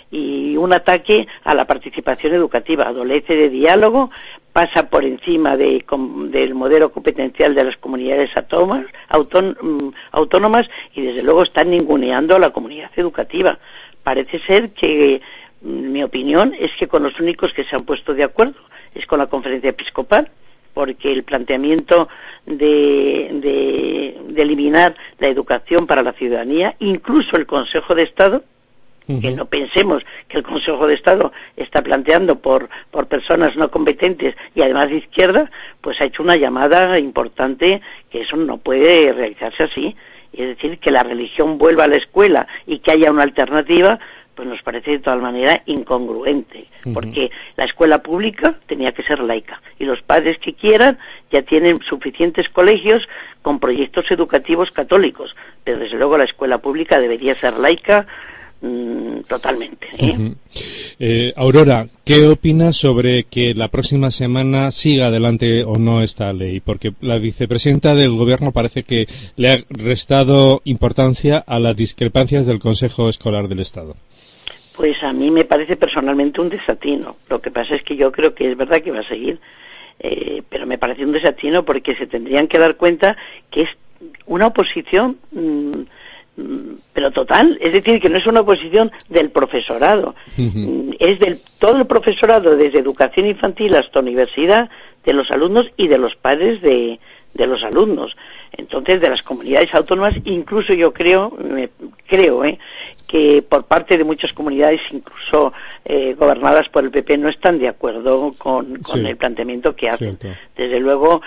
y un ataque a la participación educativa. Adolece de diálogo, pasa por encima de, com, del modelo competencial de las comunidades autónomas, autón, autónomas y desde luego están ninguneando a la comunidad educativa. Parece ser que, mi opinión es que con los únicos que se han puesto de acuerdo es con la Conferencia Episcopal, porque el planteamiento de, de, de eliminar la educación para la ciudadanía, incluso el Consejo de Estado, uh-huh. que no pensemos que el Consejo de Estado está planteando por, por personas no competentes y además de izquierda, pues ha hecho una llamada importante que eso no puede realizarse así. Es decir, que la religión vuelva a la escuela y que haya una alternativa, pues nos parece de todas maneras incongruente, uh-huh. porque la escuela pública tenía que ser laica y los padres que quieran ya tienen suficientes colegios con proyectos educativos católicos, pero desde luego la escuela pública debería ser laica mmm, totalmente. ¿eh? Uh-huh. Eh, Aurora, ¿qué opinas sobre que la próxima semana siga adelante o no esta ley? Porque la vicepresidenta del Gobierno parece que le ha restado importancia a las discrepancias del Consejo Escolar del Estado. Pues a mí me parece personalmente un desatino. Lo que pasa es que yo creo que es verdad que va a seguir, eh, pero me parece un desatino porque se tendrían que dar cuenta que es una oposición, mmm, pero total, es decir, que no es una oposición del profesorado, uh-huh. es del todo el profesorado, desde educación infantil hasta universidad, de los alumnos y de los padres de, de los alumnos. Entonces, de las comunidades autónomas, incluso yo creo, me, creo, eh, que por parte de muchas comunidades, incluso eh, gobernadas por el P P, no están de acuerdo con, con sí. el planteamiento que hacen. Cierto. Desde luego,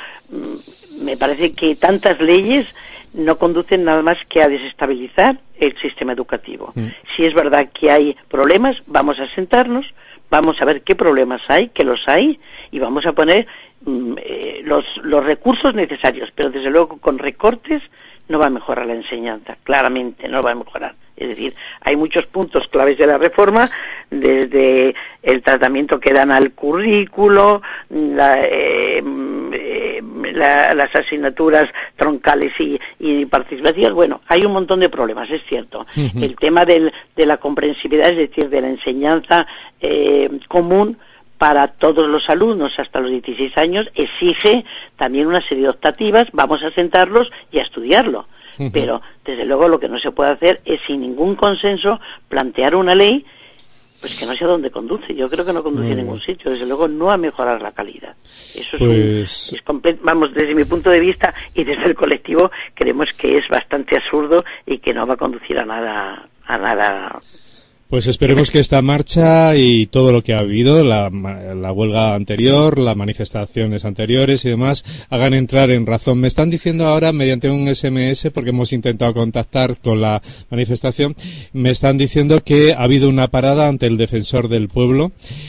me parece que tantas leyes no conducen nada más que a desestabilizar el sistema educativo. Mm. Si es verdad que hay problemas, vamos a sentarnos, vamos a ver qué problemas hay, que los hay, y vamos a poner mm, eh, los, los recursos necesarios, pero desde luego con recortes no va a mejorar la enseñanza, claramente no va a mejorar. Es decir, hay muchos puntos claves de la reforma, desde el tratamiento que dan al currículo, la, eh, eh, la, las asignaturas troncales y, y participativas. Bueno, hay un montón de problemas, es cierto. Uh-huh. El tema del, de la comprensibilidad, es decir, de la enseñanza eh, común para todos los alumnos hasta los dieciséis años, exige también una serie de optativas, vamos a sentarlos y a estudiarlo. Uh-huh. Pero, desde luego, lo que no se puede hacer es, sin ningún consenso, plantear una ley pues que no sé a dónde conduce. Yo creo que no conduce uh-huh. a ningún sitio. Desde luego, no a mejorar la calidad. Eso pues... es, un, es complet... Vamos, desde mi punto de vista y desde el colectivo, creemos que es bastante absurdo y que no va a conducir a nada... a nada. Pues esperemos que esta marcha y todo lo que ha habido, la, la huelga anterior, las manifestaciones anteriores y demás, hagan entrar en razón. Me están diciendo ahora, mediante un ese eme ese, porque hemos intentado contactar con la manifestación, me están diciendo que ha habido una parada ante el defensor del pueblo.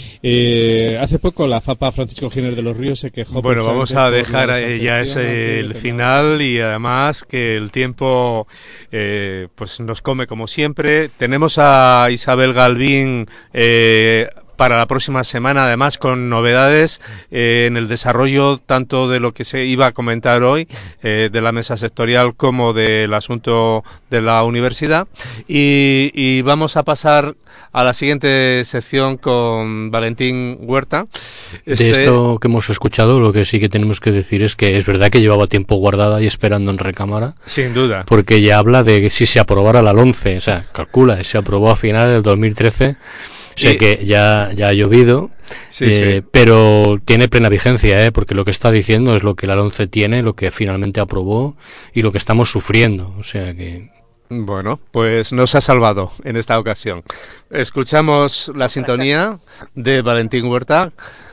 Eh, hace poco la FAPA Francisco Giner de los Ríos se quejó. Bueno, vamos a dejar ya ese el final y además que el tiempo eh, pues nos come como siempre. Tenemos a Isabel Galvín eh, para la próxima semana, además con novedades eh, en el desarrollo tanto de lo que se iba a comentar hoy, eh, de la mesa sectorial, como del asunto de la universidad. Y, y vamos a pasar a la siguiente sección con Valentín Huerta. Este... De esto que hemos escuchado, lo que sí que tenemos que decir es que es verdad que llevaba tiempo guardada y esperando en recámara. Sin duda. Porque ya habla de que si se aprobara la LOMCE, o sea, calcula, se aprobó a finales del dos mil trece. O sea y... que ya, ya ha llovido, sí, eh, sí. pero tiene plena vigencia, ¿eh? Porque lo que está diciendo es lo que la LOMCE tiene, lo que finalmente aprobó y lo que estamos sufriendo. O sea que... Bueno, pues nos ha salvado en esta ocasión. Escuchamos la sintonía de Valentín Huerta.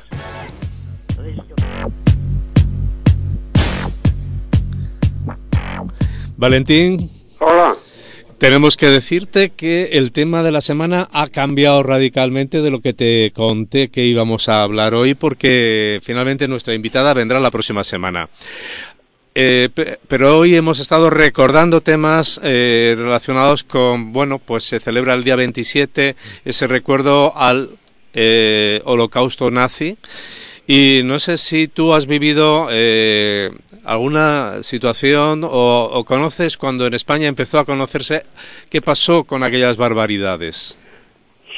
Valentín. Hola. Tenemos que decirte que el tema de la semana ha cambiado radicalmente de lo que te conté que íbamos a hablar hoy, porque finalmente nuestra invitada vendrá la próxima semana. Eh, pero hoy hemos estado recordando temas eh, relacionados con, bueno, pues se celebra el día veintisiete ese recuerdo al eh, holocausto nazi. Y no sé si tú has vivido eh, alguna situación o, o conoces cuando en España empezó a conocerse qué pasó con aquellas barbaridades.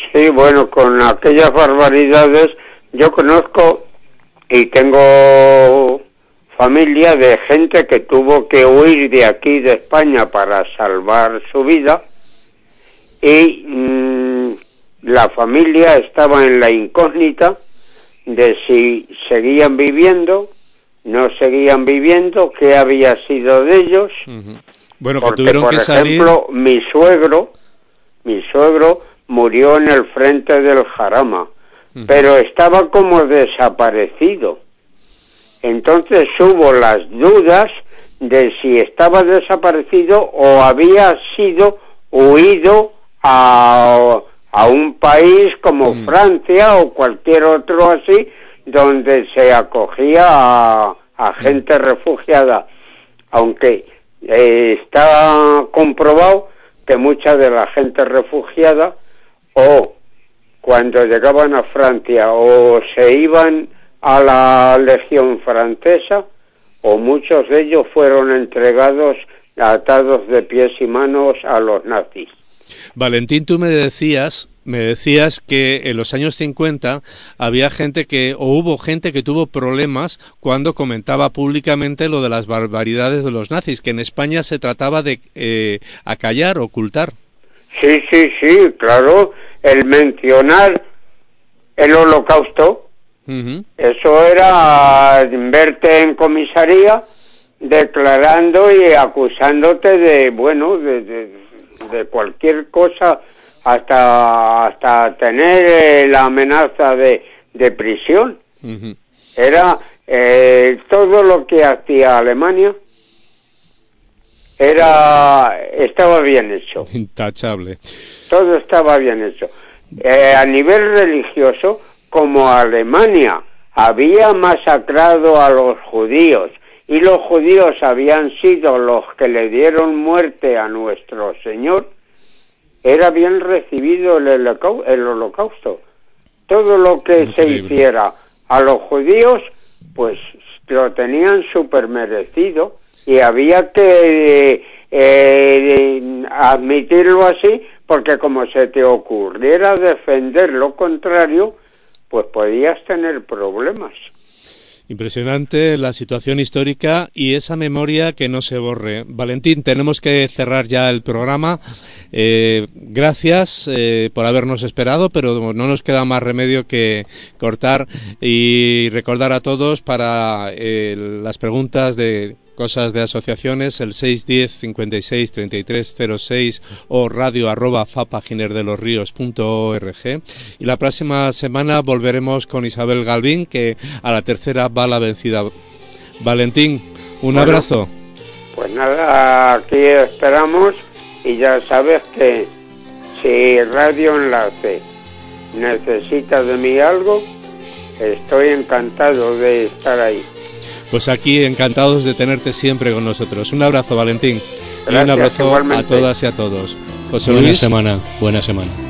Sí, bueno, con aquellas barbaridades yo conozco y tengo familia de gente que tuvo que huir de aquí de España para salvar su vida y mmm, la familia estaba en la incógnita de si seguían viviendo, no seguían viviendo, qué había sido de ellos. Uh-huh. Bueno, que porque, tuvieron por que salir... ejemplo, mi suegro, mi suegro murió en el frente del Jarama, uh-huh. pero estaba como desaparecido. Entonces hubo las dudas de si estaba desaparecido o había sido huido a, a un país como uh-huh. Francia o cualquier otro así, donde se acogía a, a gente refugiada, aunque eh, está comprobado que mucha de la gente refugiada o cuando llegaban a Francia o se iban a la Legión Francesa o muchos de ellos fueron entregados atados de pies y manos a los nazis. Valentín, tú me decías, me decías que en los años cincuenta había gente que, o hubo gente que tuvo problemas cuando comentaba públicamente lo de las barbaridades de los nazis, que en España se trataba de eh, acallar, ocultar. Sí, sí, sí, claro, el mencionar el Holocausto, uh-huh. eso era verte en comisaría declarando y acusándote de, bueno, de... de de cualquier cosa hasta hasta tener eh, la amenaza de, de prisión. Uh-huh. Era eh, todo lo que hacía Alemania era estaba bien hecho. Intachable. Todo estaba bien hecho. Eh, a nivel religioso, como Alemania había masacrado a los judíos y los judíos habían sido los que le dieron muerte a nuestro Señor, era bien recibido el, holocau- el holocausto. Todo lo que Increíble. se hiciera a los judíos, pues lo tenían súper merecido y había que eh, eh, admitirlo así, porque como se te ocurriera defender lo contrario, pues podías tener problemas. Impresionante la situación histórica y esa memoria que no se borre. Valentín, tenemos que cerrar ya el programa. Eh, gracias eh, por habernos esperado, pero no nos queda más remedio que cortar y recordar a todos para eh, las preguntas de cosas de asociaciones, el seis uno cero, cincuenta y seis, treinta y tres cero seis o radio arroba fapaginerdelosríos punto org. Y la próxima semana volveremos con Isabel Galvín, que a la tercera va la vencida. Valentín, un bueno, abrazo. Pues nada, aquí esperamos y ya sabes que si Radio Enlace necesita de mí algo, estoy encantado de estar ahí. Pues aquí encantados de tenerte siempre con nosotros. Un abrazo, Valentín. Gracias, y un abrazo igualmente. a todas y a todos. José Buena Luis. semana, buena semana.